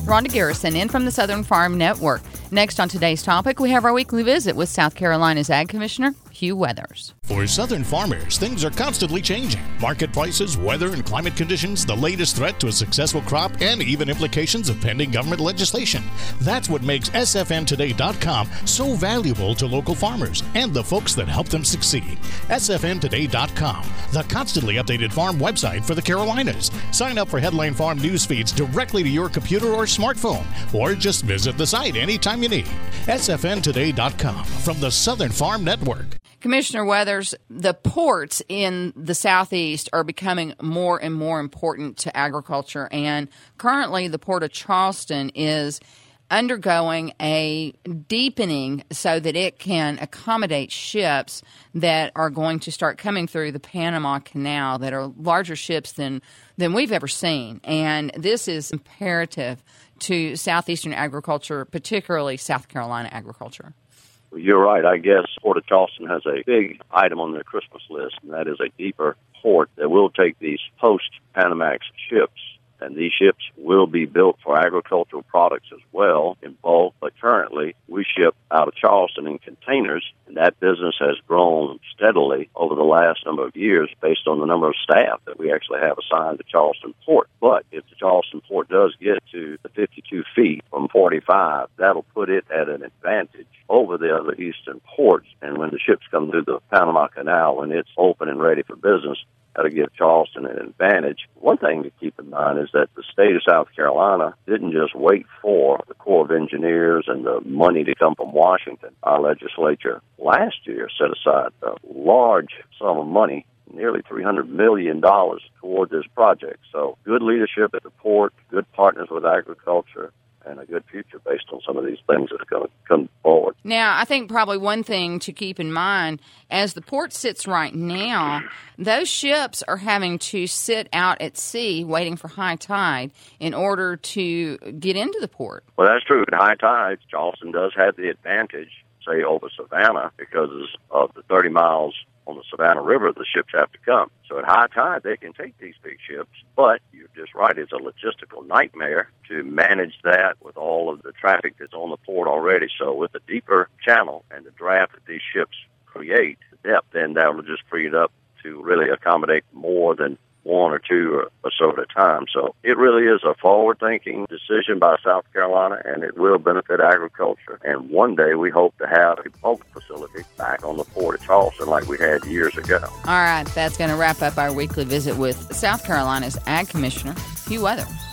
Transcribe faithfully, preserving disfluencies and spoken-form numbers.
Rhonda Garrison in from the Southern Farm Network. Next on today's topic, we have our weekly visit with South Carolina's Ag Commissioner, Hugh Weathers. For Southern farmers, things are constantly changing. Market prices, weather and climate conditions, the latest threat to a successful crop, and even implications of pending government legislation. That's what makes S F N today dot com so valuable to local farmers and the folks that help them succeed. S F N today dot com, the constantly updated farm website for the Carolinas. Sign up for Headline Farm news feeds directly to your computer or smartphone, or just visit the site anytime you need. S F N today dot com from the Southern Farm Network. Commissioner Weathers, the ports in the Southeast are becoming more and more important to agriculture, and currently the Port of Charleston is undergoing a deepening so that it can accommodate ships that are going to start coming through the Panama Canal that are larger ships than, than we've ever seen. And this is imperative to southeastern agriculture, particularly South Carolina agriculture. You're right. I guess Port of Charleston has a big item on their Christmas list, and that is a deeper port that will take these post-Panamax ships. And these ships will be built for agricultural products as well in bulk. But currently, we ship out of Charleston in containers, and that business has grown steadily over the last number of years based on the number of staff that we actually have assigned to Charleston Port. But if the Charleston Port does get to the fifty-two feet from forty-five, that'll put it at an advantage over the other eastern ports. And when the ships come through the Panama Canal, when it's open and ready for business, that'll give Charleston an advantage. One thing to keep in mind is that the state of South Carolina didn't just wait for the Corps of Engineers and the money to come from Washington. Our legislature last year set aside a large sum of money, nearly three hundred million dollars, toward this project. So good leadership at the port, good partners with agriculture, and a good future based on some of these things that are going to come forward. Now, I think probably one thing to keep in mind, as the port sits right now, those ships are having to sit out at sea waiting for high tide in order to get into the port. Well, that's true. At high tides, Charleston does have the advantage, say, over Savannah, because of the thirty miles on the Savannah River the ships have to come. So at high tide, they can take these big ships, but you're just right, it's a logistical nightmare to manage that with all of the traffic that's on the port already. So with the deeper channel and the draft that these ships create, the depth, then that will just free it up to really accommodate more than one or two or, or so at a time. So it really is a forward-thinking decision by South Carolina, and it will benefit agriculture. And one day we hope to have a bulk facility back on the Port of Charleston like we had years ago. All right, that's going to wrap up our weekly visit with South Carolina's Ag Commissioner, Hugh Weathers.